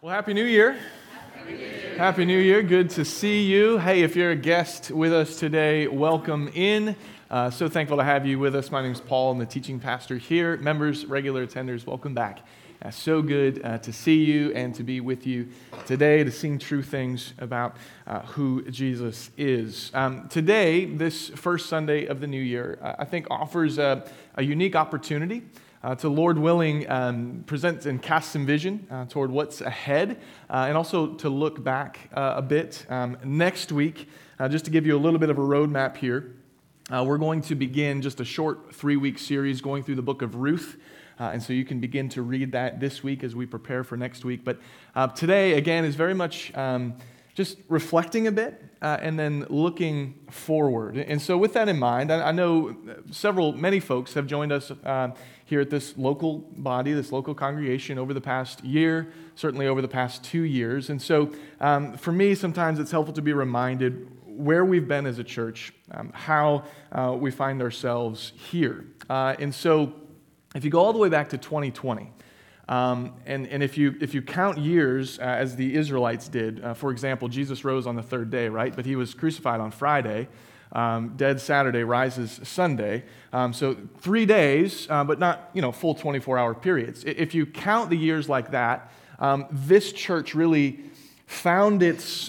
Well, Happy New Year. Happy New Year. Good to see you. Hey, if you're a guest with us today, welcome in. So thankful to have you with us. My name is Paul. I'm the teaching pastor here. Members, regular attenders, welcome back. So good to see you and to be with you today to sing true things about who Jesus is. Today, this first Sunday of the new year, I think offers a unique opportunity to, Lord willing, present and cast some vision toward what's ahead, and also to look back a bit. Next week, just to give you a little bit of a roadmap here, we're going to begin just a short 3-week series going through the book of Ruth. And so you can begin to read that this week as we prepare for next week. But today, again, is very much just reflecting a bit and then looking forward. And so with that in mind, I know many folks have joined us here at this local body, this local congregation over the past year, certainly over the past 2 years. And so for me, sometimes it's helpful to be reminded where we've been as a church, how we find ourselves here. And so if you go all the way back to 2020, and if you count years as the Israelites did, for example, Jesus rose on the third day, right? But he was crucified on Friday, dead Saturday, rises Sunday. So 3 days, but not full 24-hour periods. If you count the years like that, this church really found its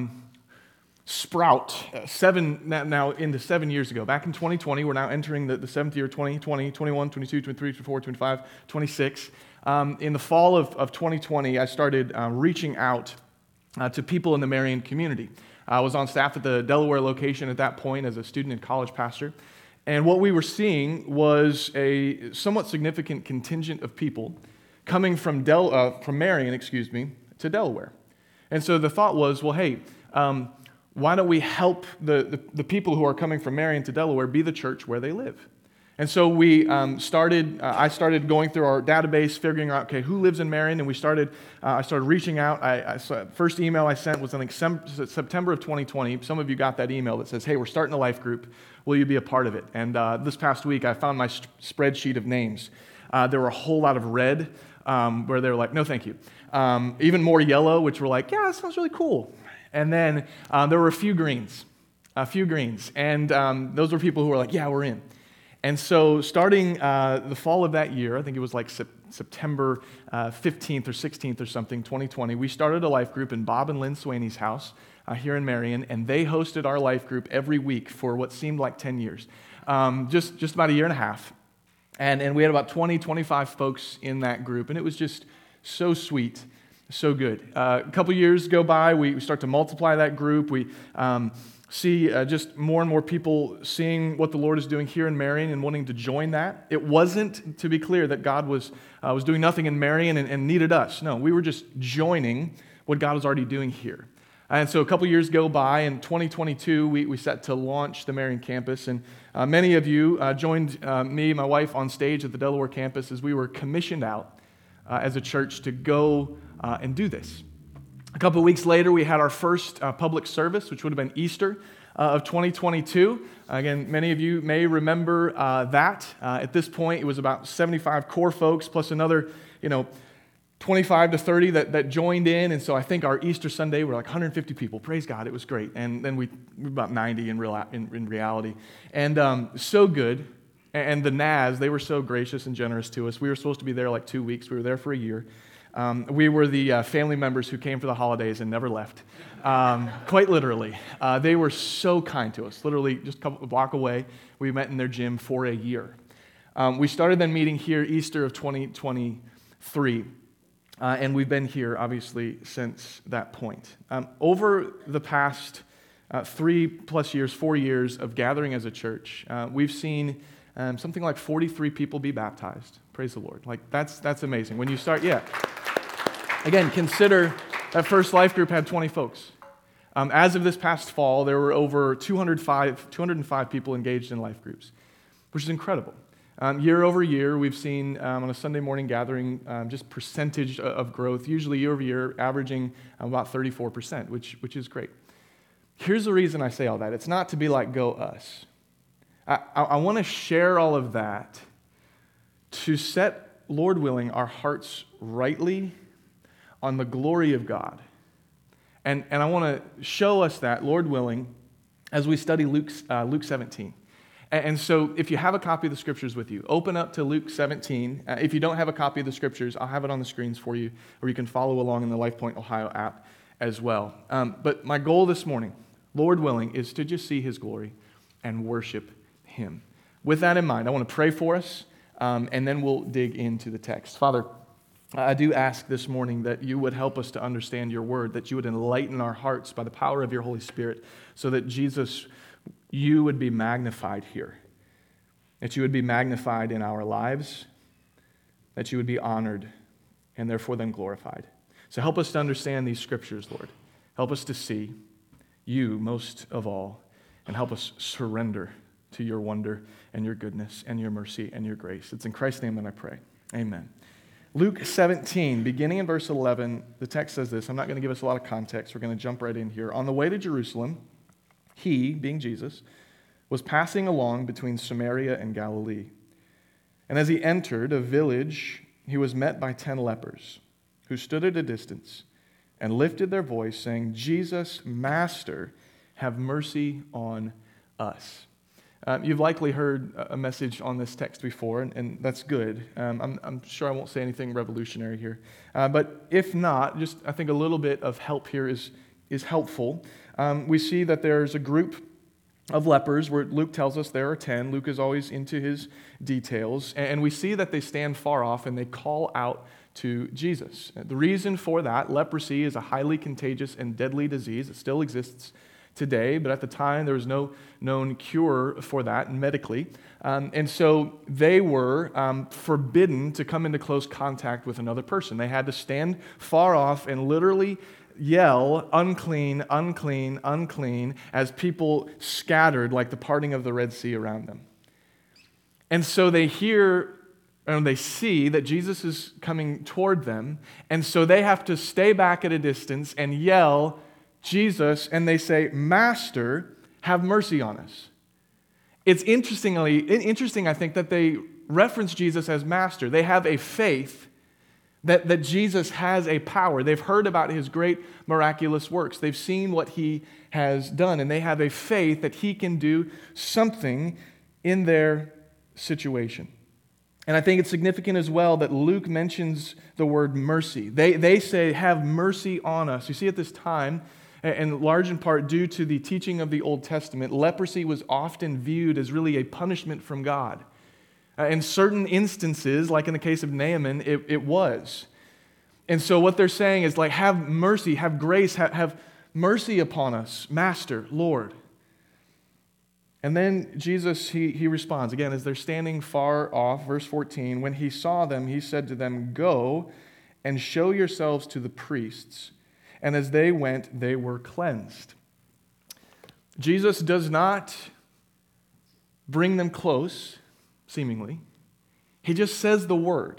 sprout now into 7 years ago. Back in 2020, we're now entering the 7th year, 2020, 21, 22, 23, 24, 25, 26. In the fall of 2020, I started reaching out to people in the Marion community. I was on staff at the Delaware location at that point as a student and college pastor. And what we were seeing was a somewhat significant contingent of people coming from Marion, to Delaware. And so the thought was, well, hey, why don't we help the people who are coming from Marion to Delaware be the church where they live? And so we I started going through our database, figuring out, okay, who lives in Marion, and I started reaching out. First email I sent was in September of 2020. Some of you got that email that says, hey, we're starting a life group. Will you be a part of it? And this past week, I found my spreadsheet of names. There were a whole lot of red, where they were like, no, thank you. Even more yellow, which were like, yeah, that sounds really cool. And then there were a few greens. And those were people who were like, yeah, we're in. And so starting the fall of that year, I think it was like September 15th or 16th or something, 2020, we started a life group in Bob and Lynn Swaney's house here in Marion, and they hosted our life group every week for what seemed like 10 years, just about a year and a half. And we had about 20, 25 folks in that group, and it was just so sweet. So good. A couple years go by, we start to multiply that group. We see just more and more people seeing what the Lord is doing here in Marion and wanting to join that. It wasn't, to be clear, that God was doing nothing in Marion and needed us. No, we were just joining what God was already doing here. And so a couple years go by. In 2022, we set to launch the Marion campus. And many of you joined me, my wife, on stage at the Delaware campus as we were commissioned out as a church to go and do this. A couple of weeks later, we had our first public service, which would have been Easter of 2022. Again, many of you may remember that. At this point, it was about 75 core folks plus another, 25 to 30 that joined in. And so I think our Easter Sunday were like 150 people. Praise God, it was great. And then we were about 90 in reality. And so good. And the NAS, they were so gracious and generous to us. We were supposed to be there like 2 weeks. We were there for a year. We were the family members who came for the holidays and never left, quite literally. They were so kind to us, literally just a block away. We met in their gym for a year. We started then meeting here Easter of 2023, and we've been here, obviously, since that point. Over the past 3+ years, 4 years of gathering as a church, we've seen something like 43 people be baptized. Praise the Lord. Like, that's amazing. When you start, Again, consider that first life group had 20 folks. As of this past fall, there were over 205 people engaged in life groups, which is incredible. Year over year, we've seen on a Sunday morning gathering just percentage of growth, usually year over year, averaging about 34%, which is great. Here's the reason I say all that. It's not to be like, go us. I want to share all of that to set, Lord willing, our hearts rightly on the glory of God. And I want to show us that, Lord willing, as we study Luke 17. And so if you have a copy of the Scriptures with you, open up to Luke 17. If you don't have a copy of the Scriptures, I'll have it on the screens for you, or you can follow along in the LifePoint Ohio app as well. But my goal this morning, Lord willing, is to just see His glory and worship Him. With that in mind, I want to pray for us, and then we'll dig into the text. Father, I do ask this morning that you would help us to understand your word, that you would enlighten our hearts by the power of your Holy Spirit, so that Jesus, you would be magnified here, that you would be magnified in our lives, that you would be honored, and therefore then glorified. So help us to understand these scriptures, Lord. Help us to see you most of all, and help us surrender to your wonder and your goodness and your mercy and your grace. It's in Christ's name that I pray. Amen. Luke 17, beginning in verse 11, the text says this. I'm not going to give us a lot of context. We're going to jump right in here. On the way to Jerusalem, he, being Jesus, was passing along between Samaria and Galilee. And as he entered a village, he was met by 10 lepers, who stood at a distance and lifted their voice, saying, Jesus, Master, have mercy on us. You've likely heard a message on this text before, and that's good. I'm sure I won't say anything revolutionary here. But if not, just I think a little bit of help here is helpful. We see that there's a group of lepers where Luke tells us there are 10. Luke is always into his details. And we see that they stand far off and they call out to Jesus. The reason for that, leprosy is a highly contagious and deadly disease. It still exists today, but at the time there was no known cure for that medically. And so they were forbidden to come into close contact with another person. They had to stand far off and literally yell, unclean, unclean, unclean, as people scattered like the parting of the Red Sea around them. And so they hear and they see that Jesus is coming toward them, and so they have to stay back at a distance and yell, Jesus, and they say, Master, have mercy on us. It's interesting, I think, that they reference Jesus as Master. They have a faith that Jesus has a power. They've heard about his great miraculous works. They've seen what he has done, and they have a faith that he can do something in their situation. And I think it's significant as well that Luke mentions the word mercy. They say, have mercy on us. You see, at this time, and large in part due to the teaching of the Old Testament, leprosy was often viewed as really a punishment from God. In certain instances, like in the case of Naaman, it was. And so what they're saying is like, have mercy, have grace, have mercy upon us, Master, Lord. And then Jesus, he responds, again, as they're standing far off, verse 14, when he saw them, he said to them, go and show yourselves to the priests. And as they went, they were cleansed. Jesus does not bring them close, seemingly. He just says the word.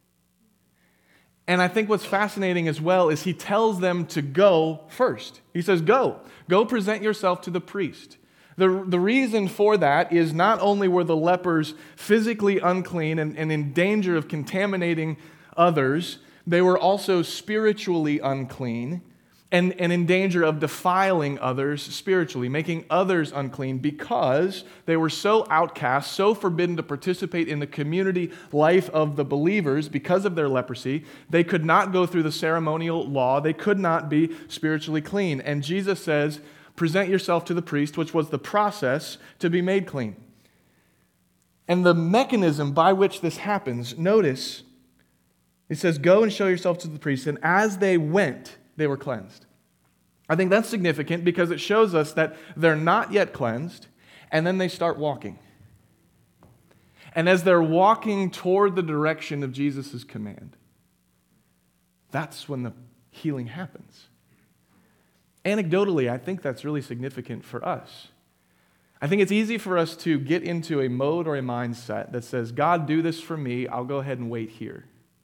And I think what's fascinating as well is he tells them to go first. He says, go present yourself to the priest. The reason for that is not only were the lepers physically unclean and in danger of contaminating others, they were also spiritually unclean and in danger of defiling others spiritually, making others unclean because they were so outcast, so forbidden to participate in the community life of the believers because of their leprosy. They could not go through the ceremonial law. They could not be spiritually clean. And Jesus says, present yourself to the priest, which was the process to be made clean. And the mechanism by which this happens, notice, it says, go and show yourself to the priest. And as they went, they were cleansed. I think that's significant because it shows us that they're not yet cleansed, and then they start walking. And as they're walking toward the direction of Jesus' command, that's when the healing happens. Anecdotally, I think that's really significant for us. I think it's easy for us to get into a mode or a mindset that says, God, do this for me, I'll go ahead and wait here.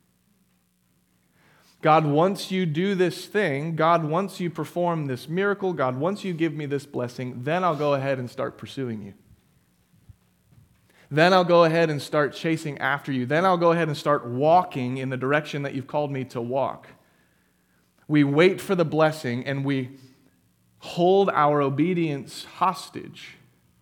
God, once you do this thing, God, once you perform this miracle, God, once you give me this blessing, then I'll go ahead and start pursuing you. Then I'll go ahead and start chasing after you. Then I'll go ahead and start walking in the direction that you've called me to walk. We wait for the blessing and we hold our obedience hostage,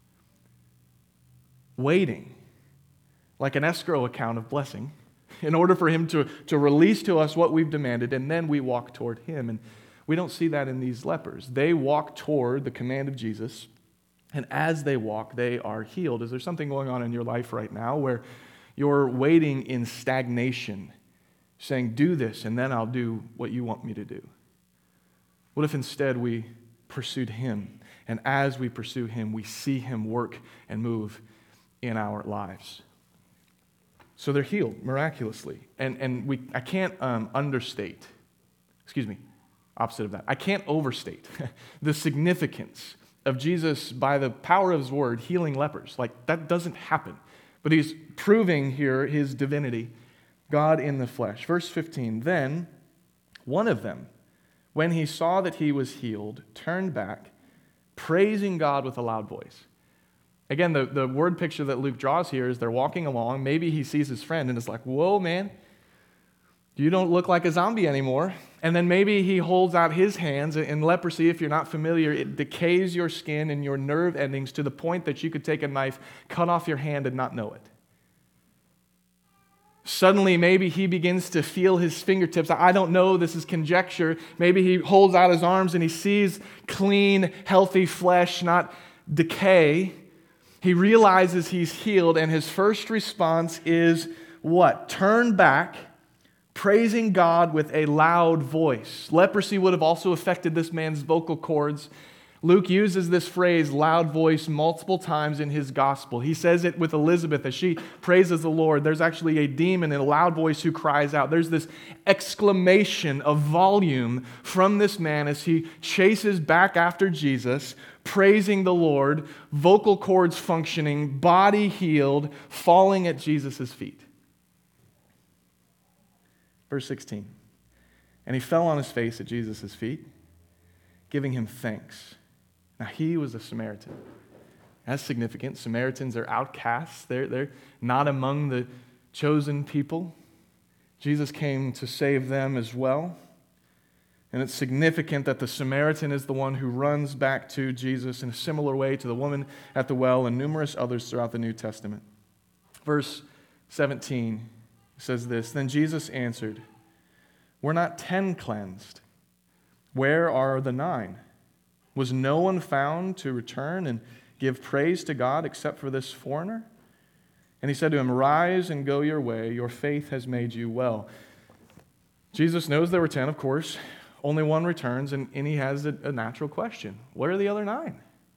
waiting like an escrow account of blessing in order for him to release to us what we've demanded, and then we walk toward him. And we don't see that in these lepers. They walk toward the command of Jesus, and as they walk, they are healed. Is there something going on in your life right now where you're waiting in stagnation, saying, do this, and then I'll do what you want me to do? What if instead we pursued him, and as we pursue him, we see him work and move in our lives? So they're healed miraculously. And I can't opposite of that. I can't overstate the significance of Jesus, by the power of his word, healing lepers. Like, that doesn't happen. But he's proving here his divinity, God in the flesh. Verse 15, then one of them, when he saw that he was healed, turned back, praising God with a loud voice. Again, the word picture that Luke draws here is they're walking along. Maybe he sees his friend and is like, whoa, man, you don't look like a zombie anymore. And then maybe he holds out his hands. In leprosy, if you're not familiar, it decays your skin and your nerve endings to the point that you could take a knife, cut off your hand, and not know it. Suddenly, maybe he begins to feel his fingertips. I don't know, this is conjecture. Maybe he holds out his arms and he sees clean, healthy flesh, not decay. He realizes he's healed, and his first response is what? Turn back, praising God with a loud voice. Leprosy would have also affected this man's vocal cords. Luke uses this phrase, loud voice, multiple times in his gospel. He says it with Elizabeth as she praises the Lord. There's actually a demon in a loud voice who cries out. There's this exclamation of volume from this man as he chases back after Jesus, praising the Lord, vocal cords functioning, body healed, falling at Jesus' feet. Verse 16, and he fell on his face at Jesus' feet, giving him thanks. Now, he was a Samaritan. That's significant. Samaritans are outcasts. They're not among the chosen people. Jesus came to save them as well. And it's significant that the Samaritan is the one who runs back to Jesus in a similar way to the woman at the well and numerous others throughout the New Testament. Verse 17 says this, then Jesus answered, were not 10 cleansed? Where are the 9? Was no one found to return and give praise to God except for this foreigner? And he said to him, rise and go your way. Your faith has made you well. Jesus knows there were 10, of course. Only one returns, and he has a natural question. Where are the other 9?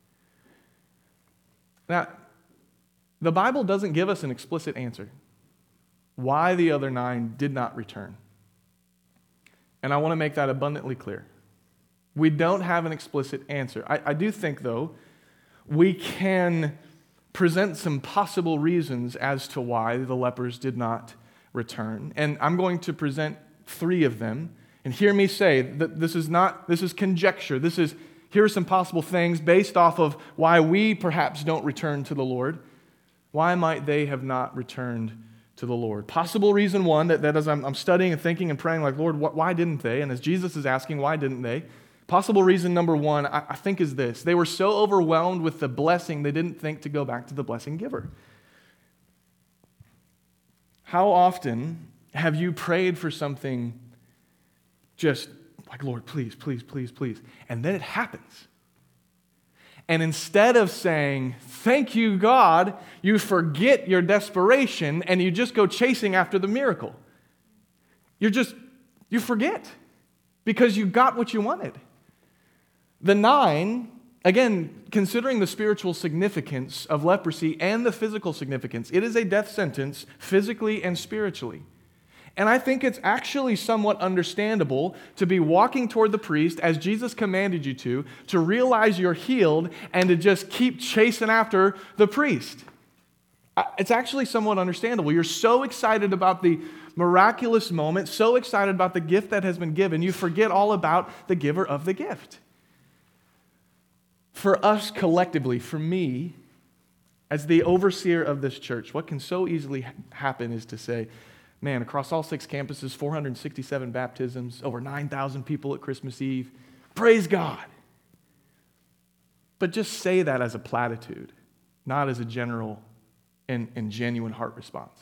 Now, the Bible doesn't give us an explicit answer why the other 9 did not return. And I want to make that abundantly clear. We don't have an explicit answer. I do think, though, we can present some possible reasons as to why the lepers did not return. And I'm going to present 3 of them. And hear me say that this is conjecture. Here are some possible things based off of why we perhaps don't return to the Lord. Why might they have not returned to the Lord? Possible reason 1, that as I'm studying and thinking and praying like, Lord, why didn't they? And as Jesus is asking, why didn't they? Possible reason number 1, I think, is this. They were so overwhelmed with the blessing, they didn't think to go back to the blessing giver. How often have you prayed for something just like, Lord, please, please, please, please, and then it happens? And instead of saying, thank you, God, you forget your desperation and you just go chasing after the miracle. You forget because you got what you wanted. The 9, again, considering the spiritual significance of leprosy and the physical significance, it is a death sentence physically and spiritually. And I think it's actually somewhat understandable to be walking toward the priest as Jesus commanded you to realize you're healed and to just keep chasing after the priest. It's actually somewhat understandable. You're so excited about the miraculous moment, so excited about the gift that has been given, you forget all about the giver of the gift. For us collectively, for me, as the overseer of this church, what can so easily happen is to say, Man, across all 6 campuses, 467 baptisms, over 9,000 people at Christmas Eve. Praise God. But just say that as a platitude, not as a general and genuine heart response.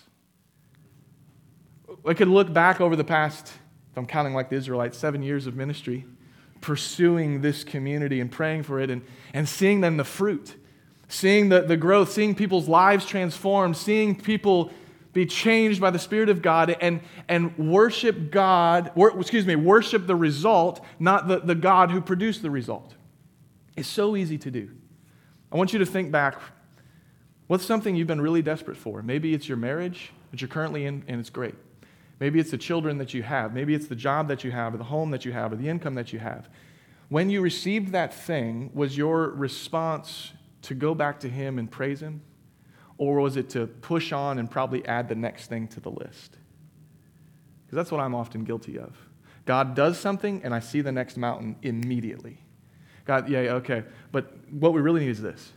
I could look back over the past, if I'm counting like the Israelites, 7 years of ministry, pursuing this community and praying for it and seeing then the fruit, seeing the growth, seeing people's lives transformed, seeing people be changed by the Spirit of God and worship worship the result, not the God who produced the result. It's so easy to do. I want you to think back, what's something you've been really desperate for? Maybe it's your marriage that you're currently in, and it's great. Maybe it's the children that you have. Maybe it's the job that you have, or the home that you have, or the income that you have. When you received that thing, was your response to go back to Him and praise Him? Or was it to push on and probably add the next thing to the list? Because that's what I'm often guilty of. God does something, and I see the next mountain immediately. God, yeah, okay, but what we really need is this.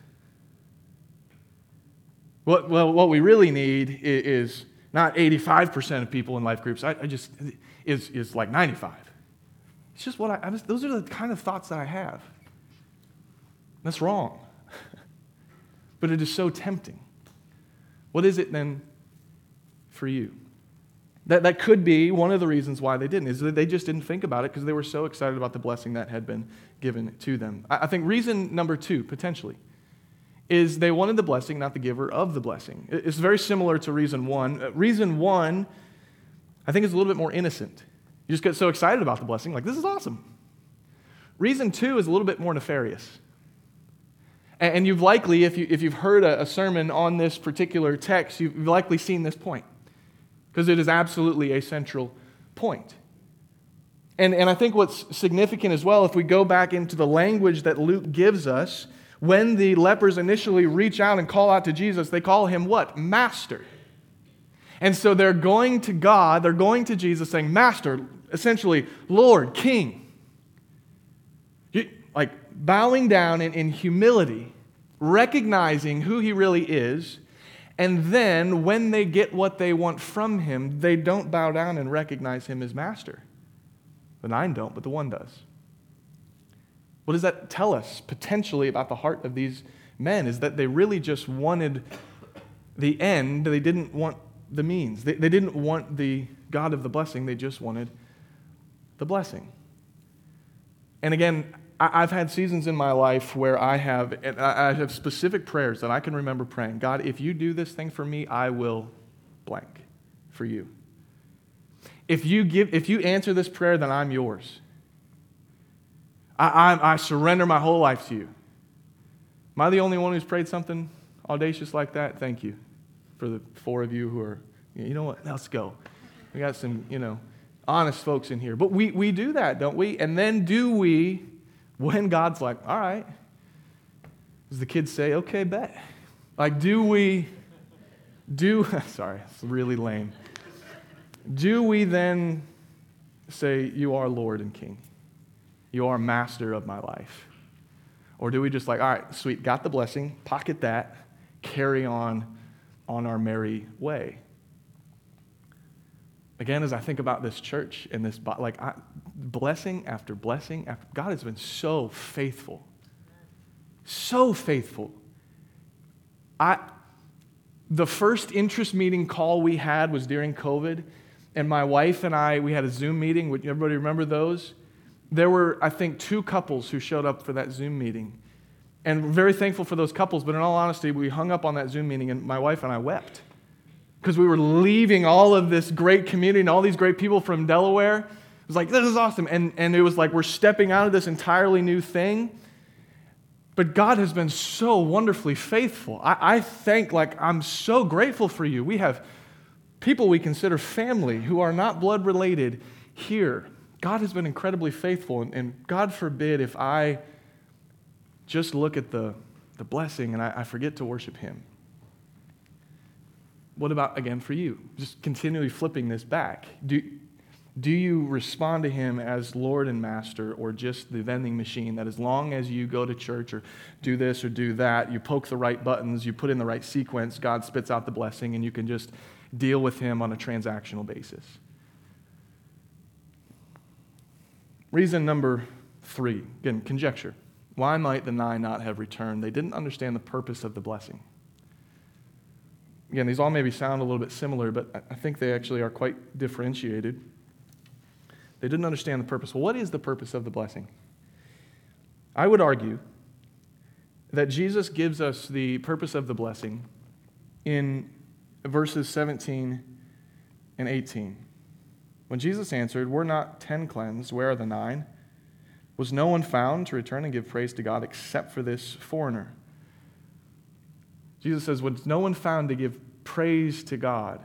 What we really need is not 85% of people in life groups. Is like 95. It's just those are the kind of thoughts that I have. That's wrong. But it is so tempting. What is it then for you? That could be one of the reasons why they didn't, is that they just didn't think about it because they were so excited about the blessing that had been given to them. I think reason number 2, potentially, is they wanted the blessing, not the giver of the blessing. It's very similar to reason 1. Reason 1, I think, is a little bit more innocent. You just get so excited about the blessing, like, this is awesome. Reason 2 is a little bit more nefarious. And you've likely, if you've heard a sermon on this particular text, you've likely seen this point, because it is absolutely a central point. And I think what's significant as well, if we go back into the language that Luke gives us, when the lepers initially reach out and call out to Jesus, they call Him what? Master. And so they're going to God, they're going to Jesus saying, Master, essentially, Lord, King. Like bowing down in humility, recognizing who He really is, and then when they get what they want from Him, they don't bow down and recognize Him as Master. The 9 don't, but the 1 does. What does that tell us potentially about the heart of these men? Is that they really just wanted the end, they didn't want the means. They didn't want the God of the blessing, they just wanted the blessing. And again, I've had seasons in my life where I have specific prayers that I can remember praying. God, if you do this thing for me, I will blank for you. If you answer this prayer, then I'm yours. I surrender my whole life to you. Am I the only one who's prayed something audacious like that? Thank you for the 4 of you who are, you know what, let's go. We got some, honest folks in here. But we do that, don't we? And then do we, when God's like, all right, does the kids say, okay, bet? Like, sorry, it's really lame. Do we then say, you are Lord and King? You are Master of my life? Or do we just like, all right, sweet, got the blessing, pocket that, carry on our merry way? Again, as I think about this church and this, blessing after blessing after, God has been so faithful. So faithful. The first interest meeting call we had was during COVID, and my wife and I, we had a Zoom meeting. Would everybody remember those? There were, I think, 2 couples who showed up for that Zoom meeting. And we're very thankful for those couples, but in all honesty, we hung up on that Zoom meeting, and my wife and I wept. Because we were leaving all of this great community and all these great people from Delaware. It was like, this is awesome. And it was like we're stepping out of this entirely new thing. But God has been so wonderfully faithful. I think, I'm so grateful for you. We have people we consider family who are not blood related here. God has been incredibly faithful. And God forbid if I just look at the blessing and I forget to worship Him. What about, again, for you? Just continually flipping this back. Do you respond to Him as Lord and Master, or just the vending machine that as long as you go to church or do this or do that, you poke the right buttons, you put in the right sequence, God spits out the blessing, and you can just deal with him on a transactional basis. Reason number 3, again, conjecture. Why might the 9 not have returned? They didn't understand the purpose of the blessing. Again, these all maybe sound a little bit similar, but I think they actually are quite differentiated. They didn't understand the purpose. Well, what is the purpose of the blessing? I would argue that Jesus gives us the purpose of the blessing in verses 17 and 18. When Jesus answered, "Were not 10 cleansed? Where are the 9? Was no one found to return and give praise to God except for this foreigner?" Jesus says, "Was no one found to give praise to God?"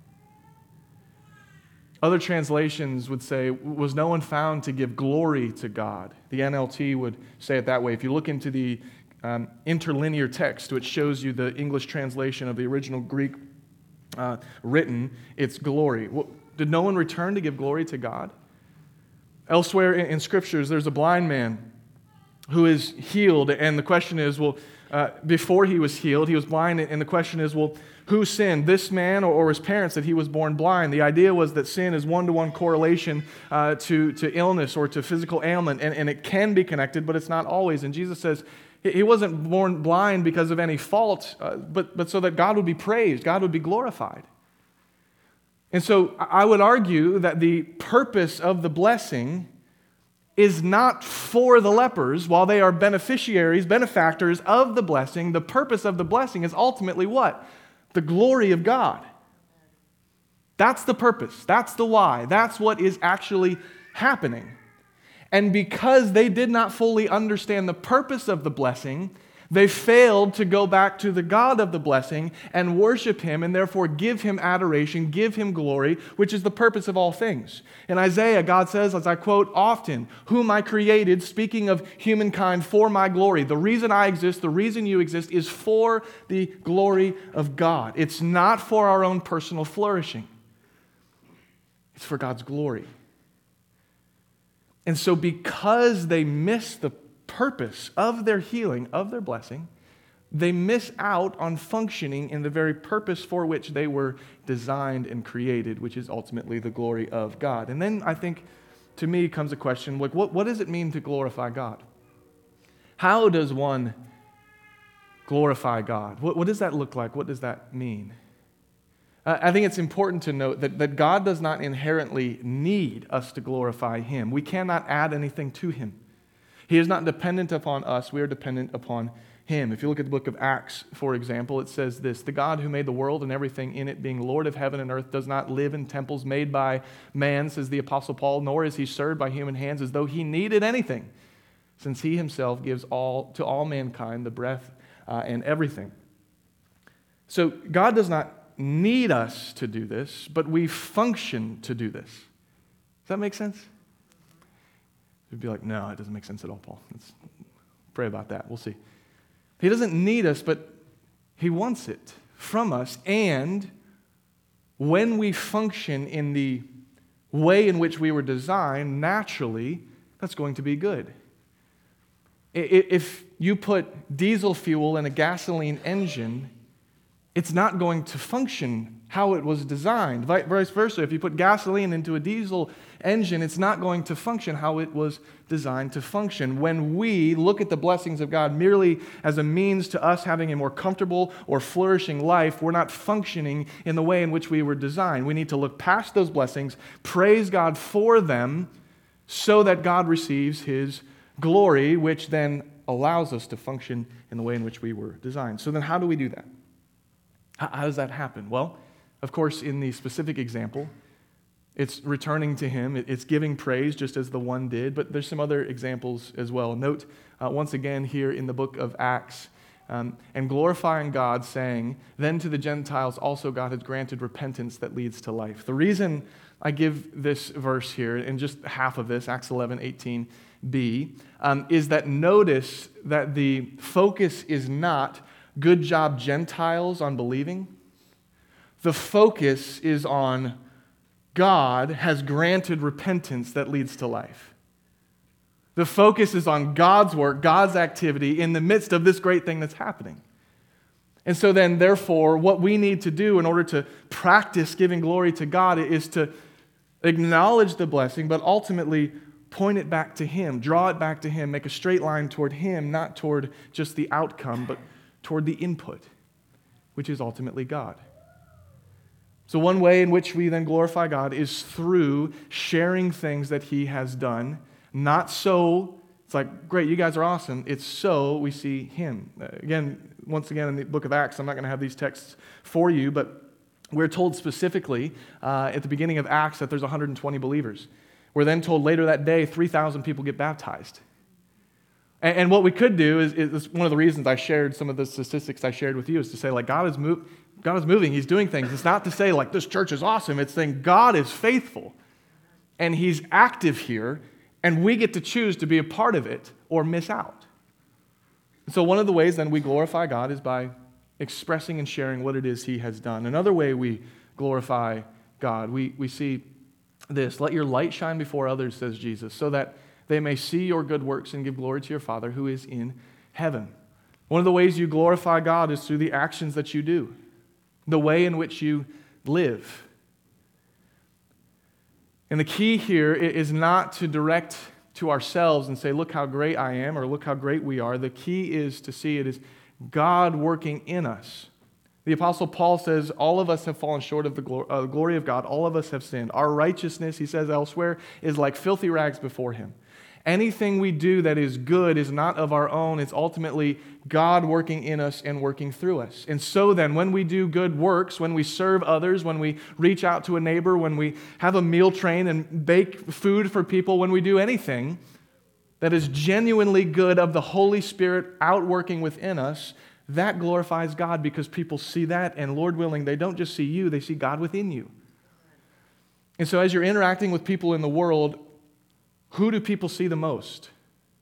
Other translations would say, "Was no one found to give glory to God?" The NLT would say it that way. If you look into the interlinear text, which shows you the English translation of the original Greek written, it's glory. Did no one return to give glory to God? Elsewhere in Scriptures, there's a blind man who is healed, and the question is, before he was healed, he was blind, and the question is, who sinned, this man or his parents, that he was born blind? The idea was that sin is one-to-one correlation to illness or to physical ailment, and it can be connected, but it's not always. And Jesus says he wasn't born blind because of any fault, but so that God would be praised, God would be glorified. And so I would argue that the purpose of the blessing is not for the lepers. While they are beneficiaries, benefactors of the blessing, the purpose of the blessing is ultimately what? The glory of God. That's the purpose. That's the why. That's what is actually happening. And because they did not fully understand the purpose of the blessing, they failed to go back to the God of the blessing and worship Him and therefore give Him adoration, give Him glory, which is the purpose of all things. In Isaiah, God says, as I quote often, "Whom I created," speaking of humankind, "for my glory." The reason I exist, the reason you exist, is for the glory of God. It's not for our own personal flourishing. It's for God's glory. And so because they miss the purpose of their healing, of their blessing, they miss out on functioning in the very purpose for which they were designed and created, which is ultimately the glory of God. And then I think, to me, comes a question, like, what does it mean to glorify God? How does one glorify God? What does that look like? What does that mean? I think it's important to note that God does not inherently need us to glorify Him. We cannot add anything to Him. He is not dependent upon us. We are dependent upon Him. If you look at the book of Acts, for example, it says this: "The God who made the world and everything in it, being Lord of heaven and earth, does not live in temples made by man," says the Apostle Paul, "nor is He served by human hands as though He needed anything, since He Himself gives to all mankind the breath and everything." So God does not need us to do this, but we function to do this. Does that make sense? You'd be like, "No, it doesn't make sense at all, Paul. Let's pray about that. We'll see." He doesn't need us, but He wants it from us. And when we function in the way in which we were designed, naturally, that's going to be good. If you put diesel fuel in a gasoline engine, it's not going to function how it was designed. Vice versa, if you put gasoline into a diesel engine, it's not going to function how it was designed to function. When we look at the blessings of God merely as a means to us having a more comfortable or flourishing life, we're not functioning in the way in which we were designed. We need to look past those blessings, praise God for them, so that God receives His glory, which then allows us to function in the way in which we were designed. So then how do we do that? How does that happen? Well, of course, in the specific example, it's returning to Him. It's giving praise just as the one did, but there's some other examples as well. Note, once again, here in the book of Acts, and glorifying God, saying, "Then to the Gentiles also God has granted repentance that leads to life." The reason I give this verse here, and just half of this, Acts 11:18b, is that notice that the focus is not "Good job, Gentiles, on believing." The focus is on God has granted repentance that leads to life. The focus is on God's work, God's activity in the midst of this great thing that's happening. And so then, therefore, what we need to do in order to practice giving glory to God is to acknowledge the blessing, but ultimately point it back to Him, draw it back to Him, make a straight line toward Him, not toward just the outcome, but toward the input, which is ultimately God. So one way in which we then glorify God is through sharing things that He has done, not so, it's like, great, you guys are awesome, it's so we see Him. Once again, in the book of Acts, I'm not going to have these texts for you, but we're told specifically at the beginning of Acts that there's 120 believers. We're then told later that day 3,000 people get baptized. And what we could do is one of the reasons I shared some of the statistics I shared with you is to say, like, God is moving, He's doing things. It's not to say, like, this church is awesome. It's saying God is faithful, and He's active here, and we get to choose to be a part of it or miss out. So one of the ways then we glorify God is by expressing and sharing what it is He has done. Another way we glorify God, we see this: let your light shine before others, says Jesus, so that they may see your good works and give glory to your Father who is in heaven. One of the ways you glorify God is through the actions that you do, the way in which you live. And the key here is not to direct to ourselves and say, look how great I am, or look how great we are. The key is to see it as God working in us. The Apostle Paul says, all of us have fallen short of the glory of God. All of us have sinned. Our righteousness, he says elsewhere, is like filthy rags before Him. Anything we do that is good is not of our own. It's ultimately God working in us and working through us. And so then, when we do good works, when we serve others, when we reach out to a neighbor, when we have a meal train and bake food for people, when we do anything that is genuinely good of the Holy Spirit outworking within us, that glorifies God, because people see that, and Lord willing, they don't just see you, they see God within you. And so as you're interacting with people in the world, who do people see the most?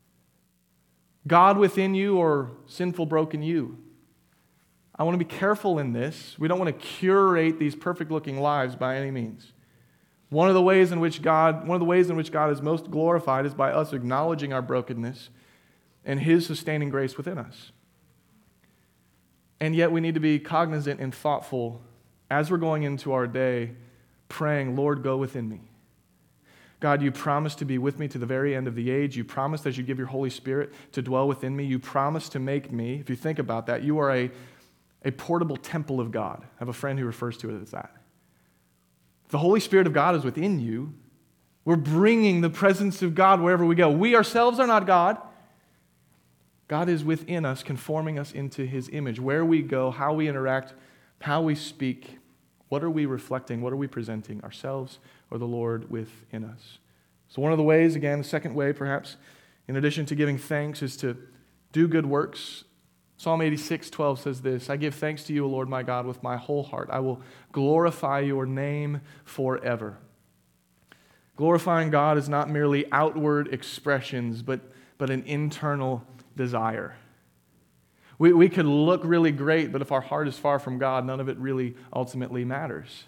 God within you or sinful, broken you? I want to be careful in this. We don't want to curate these perfect-looking lives by any means. One of the ways in which God is most glorified is by us acknowledging our brokenness and His sustaining grace within us. And yet we need to be cognizant and thoughtful as we're going into our day, praying, Lord, go within me. God, you promised to be with me to the very end of the age. You promised as you give your Holy Spirit to dwell within me. You promised to make me, if you think about that, you are a portable temple of God. I have a friend who refers to it as that. The Holy Spirit of God is within you. We're bringing the presence of God wherever we go. We ourselves are not God. God is within us, conforming us into His image. Where we go, how we interact, how we speak, what are we reflecting, what are we presenting, ourselves or the Lord within us? So one of the ways, again, the second way perhaps, in addition to giving thanks, is to do good works. Psalm 86:12 says this: I give thanks to you, O Lord my God, with my whole heart. I will glorify your name forever. Glorifying God is not merely outward expressions, but an internal desire. We could look really great, but if our heart is far from God, none of it really ultimately matters.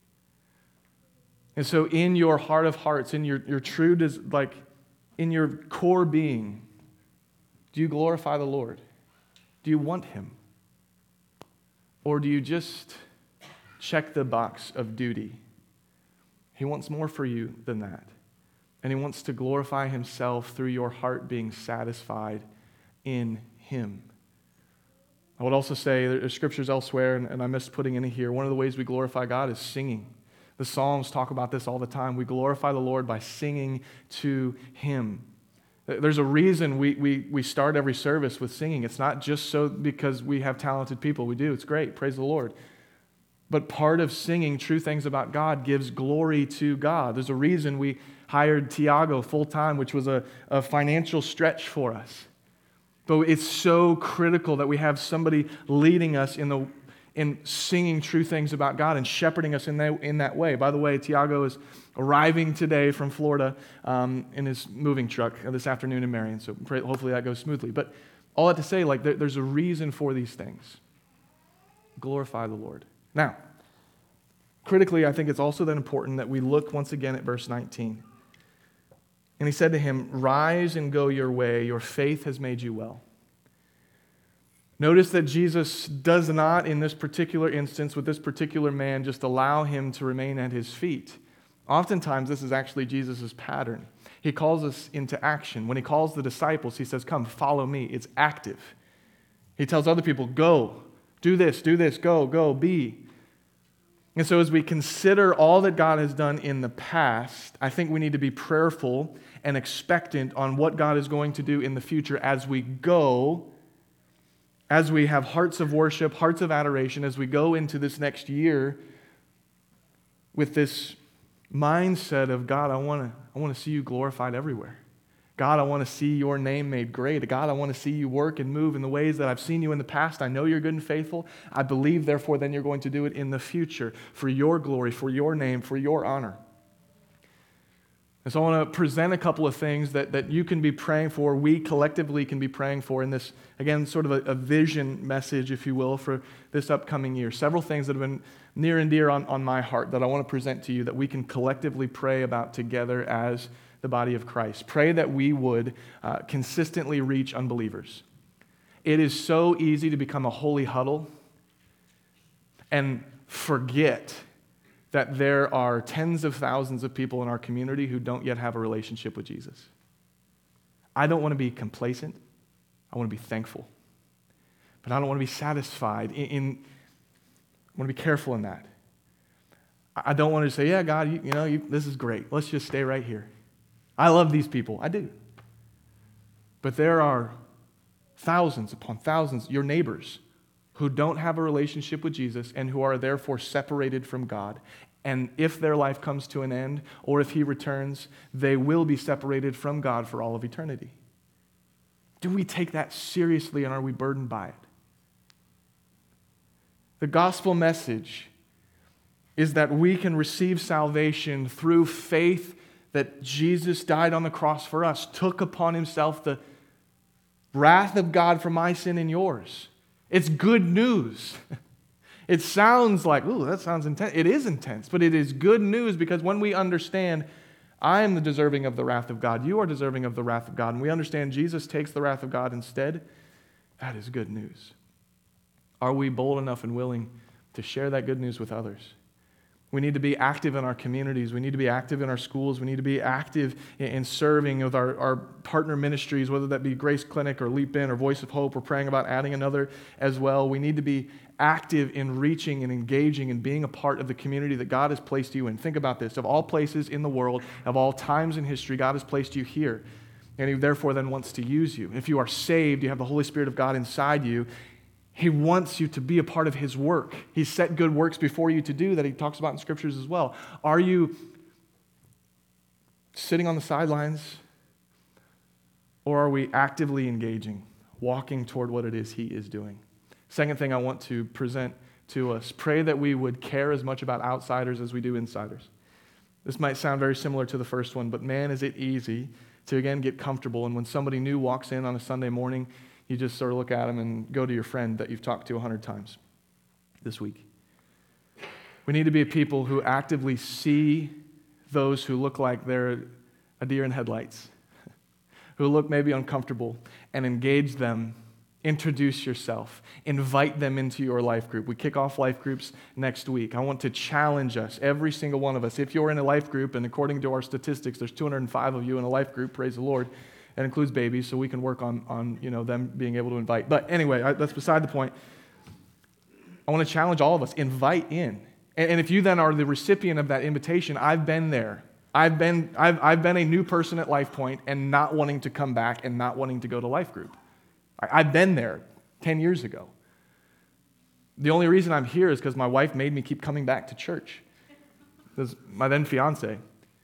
And so in your heart of hearts, in your true, in your core being, do you glorify the Lord? Do you want Him? Or do you just check the box of duty? He wants more for you than that. And He wants to glorify Himself through your heart being satisfied in Him. I would also say there's scriptures elsewhere, and I missed putting in here, one of the ways we glorify God is singing. The Psalms talk about this all the time. We glorify the Lord by singing to Him. There's a reason we start every service with singing. It's not just so because we have talented people. We do. It's great. Praise the Lord. But part of singing true things about God gives glory to God. There's a reason we hired Tiago full-time, which was a financial stretch for us. But it's so critical that we have somebody leading us in singing true things about God and shepherding us in that way. By the way, Tiago is arriving today from Florida in his moving truck this afternoon in Marion, so hopefully that goes smoothly. But all that to say, there's a reason for these things. Glorify the Lord. Now, critically, I think it's also then important that we look once again at verse 19. And he said to him, "Rise and go your way, your faith has made you well." Notice that Jesus does not, in this particular instance, with this particular man, just allow him to remain at his feet. Oftentimes, this is actually Jesus' pattern. He calls us into action. When he calls the disciples, he says, come, follow me. It's active. He tells other people, go, do this, go, be. And so as we consider all that God has done in the past, I think we need to be prayerful and expectant on what God is going to do in the future as we go, as we have hearts of worship, hearts of adoration, as we go into this next year with this mindset of, God, I want to see you glorified everywhere. God, I want to see your name made great. God, I want to see you work and move in the ways that I've seen you in the past. I know you're good and faithful. I believe, therefore, then you're going to do it in the future for your glory, for your name, for your honor. And so I want to present a couple of things that you can be praying for, we collectively can be praying for in this, again, sort of a vision message, if you will, for this upcoming year. Several things that have been near and dear on my heart that I want to present to you that we can collectively pray about together as the body of Christ. Pray that we would consistently reach unbelievers. It is so easy to become a holy huddle and forget that there are tens of thousands of people in our community who don't yet have a relationship with Jesus. I don't want to be complacent. I want to be thankful. But I don't want to be satisfied. I want to be careful in that. I don't want to say, yeah, God, this is great. Let's just stay right here. I love these people. I do. But there are thousands upon thousands, your neighbors, who don't have a relationship with Jesus and who are therefore separated from God. And if their life comes to an end, or if he returns, they will be separated from God for all of eternity. Do we take that seriously, and are we burdened by it? The gospel message is that we can receive salvation through faith that Jesus died on the cross for us, took upon himself the wrath of God for my sin and yours. It's good news. It sounds like, ooh, that sounds intense. It is intense, but it is good news because when we understand I am the deserving of the wrath of God, you are deserving of the wrath of God, and we understand Jesus takes the wrath of God instead, that is good news. Are we bold enough and willing to share that good news with others? We need to be active in our communities. We need to be active in our schools. We need to be active in serving with our partner ministries, whether that be Grace Clinic or Leap In or Voice of Hope. We're praying about adding another as well. We need to be active in reaching and engaging and being a part of the community that God has placed you in. Think about this. Of all places in the world, of all times in history, God has placed you here. And he therefore then wants to use you. If you are saved, you have the Holy Spirit of God inside you. He wants you to be a part of his work. He's set good works before you to do that he talks about in scriptures as well. Are you sitting on the sidelines, or are we actively engaging, walking toward what it is he is doing? Second thing I want to present to us, pray that we would care as much about outsiders as we do insiders. This might sound very similar to the first one, but man, is it easy to, again, get comfortable. And when somebody new walks in on a Sunday morning, you just sort of look at them and go to your friend that you've talked to 100 times this week. We need to be a people who actively see those who look like they're a deer in headlights, who look maybe uncomfortable, and engage them. Introduce yourself. Invite them into your life group. We kick off life groups next week. I want to challenge us, every single one of us. If you're in a life group, and according to our statistics, there's 205 of you in a life group, praise the Lord. That includes babies, so we can work on them being able to invite. But anyway, that's beside the point. I want to challenge all of us. Invite in. And if you then are the recipient of that invitation, I've been there. I've been a new person at Life Point and not wanting to come back and not wanting to go to life group. I've been there 10 years ago. The only reason I'm here is because my wife made me keep coming back to church. This my then fiance.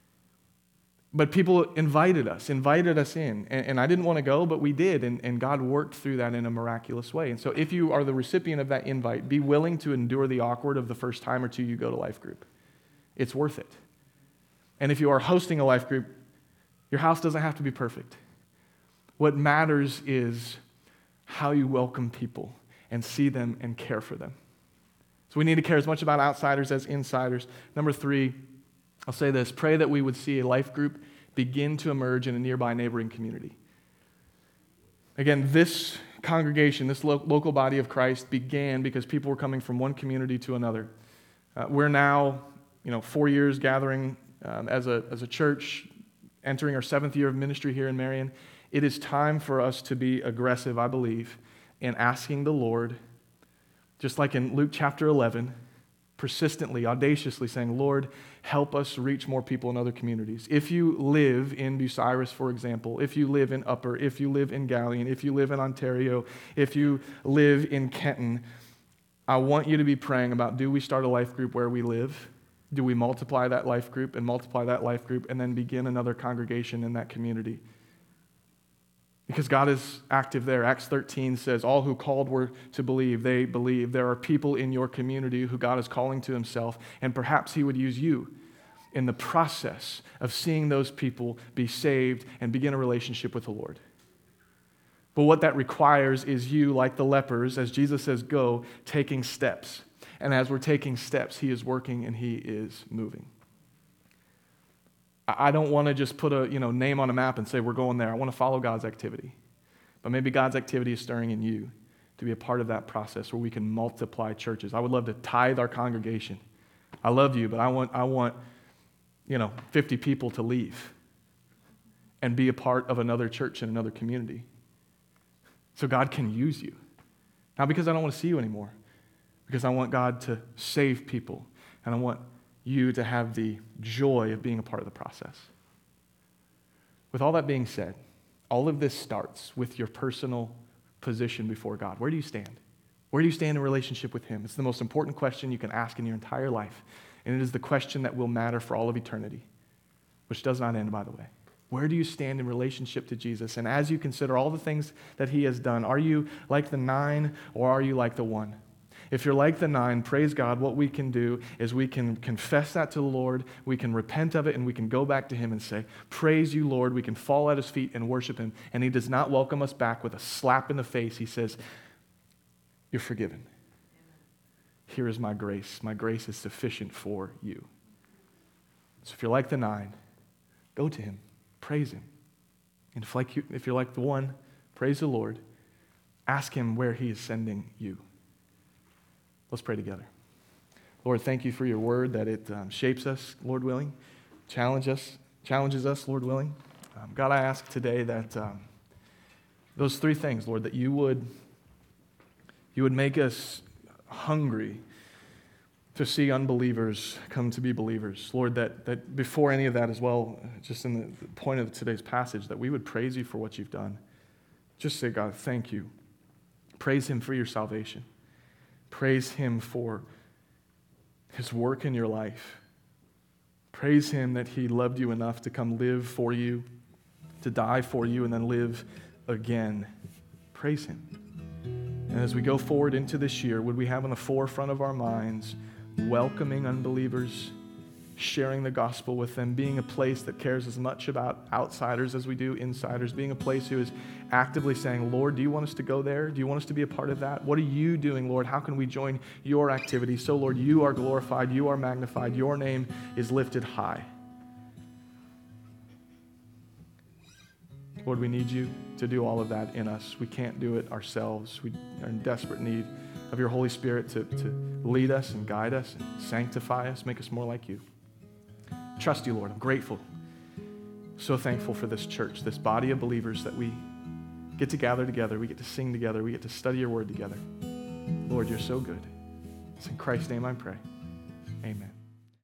But people invited us in. And I didn't want to go, but we did. And God worked through that in a miraculous way. And so if you are the recipient of that invite, be willing to endure the awkward of the first time or two you go to life group. It's worth it. And if you are hosting a life group, your house doesn't have to be perfect. What matters is how you welcome people and see them and care for them. So we need to care as much about outsiders as insiders. Number 3, I'll say this, pray that we would see a life group begin to emerge in a nearby neighboring community. Again, this congregation, this local body of Christ began because people were coming from one community to another. We're now, 4 years gathering as a church, entering our 7th year of ministry here in Marion. It is time for us to be aggressive, I believe, in asking the Lord, just like in Luke chapter 11, persistently, audaciously saying, Lord, help us reach more people in other communities. If you live in Bucyrus, for example, if you live in Upper, if you live in Galion, if you live in Ontario, if you live in Kenton, I want you to be praying about, do we start a life group where we live? Do we multiply that life group and multiply that life group and then begin another congregation in that community? Because God is active there. Acts 13 says, all who called were to believe, they believe. There are people in your community who God is calling to himself, and perhaps he would use you in the process of seeing those people be saved and begin a relationship with the Lord. But what that requires is you, like the lepers, as Jesus says, go, taking steps. And as we're taking steps, he is working and he is moving. I don't want to just put a name on a map and say we're going there. I want to follow God's activity. But maybe God's activity is stirring in you to be a part of that process where we can multiply churches. I would love to tithe our congregation. I love you, but I want 50 people to leave and be a part of another church in another community. So God can use you. Not because I don't want to see you anymore, because I want God to save people, and I want you to have the joy of being a part of the process. With all that being said, all of this starts with your personal position before God. Where do you stand? Where do you stand in relationship with him? It's the most important question you can ask in your entire life, and it is the question that will matter for all of eternity, which does not end, by the way. Where do you stand in relationship to Jesus? And as you consider all the things that he has done, are you like the 9 or are you like the 1? If you're like the 9, praise God, what we can do is we can confess that to the Lord, we can repent of it, and we can go back to him and say, praise you, Lord. We can fall at his feet and worship him. And he does not welcome us back with a slap in the face. He says, you're forgiven. Here is my grace. My grace is sufficient for you. So if you're like the 9, go to him, praise him. And if you're like the 1, praise the Lord. Ask him where he is sending you. Let's pray together. Lord, thank you for your word, that it shapes us, Lord willing, challenges us, Lord willing. God, I ask today that those 3 things, Lord, that you would make us hungry to see unbelievers come to be believers. Lord, that before any of that as well, just in the point of today's passage, that we would praise you for what you've done. Just say, God, thank you. Praise him for your salvation. Praise him for his work in your life. Praise him that he loved you enough to come live for you, to die for you, and then live again. Praise him. And as we go forward into this year, would we have on the forefront of our minds welcoming unbelievers, sharing the gospel with them, being a place that cares as much about outsiders as we do insiders, being a place who is actively saying, Lord, do you want us to go there? Do you want us to be a part of that? What are you doing, Lord? How can we join your activity? So, Lord, you are glorified, you are magnified, your name is lifted high. Lord, we need you to do all of that in us. We can't do it ourselves. We are in desperate need of your Holy Spirit to lead us and guide us and sanctify us, make us more like you. Trust you, Lord. I'm grateful. So thankful for this church, this body of believers that we get to gather together, we get to sing together, we get to study your word together. Lord, you're so good. It's in Christ's name I pray. Amen.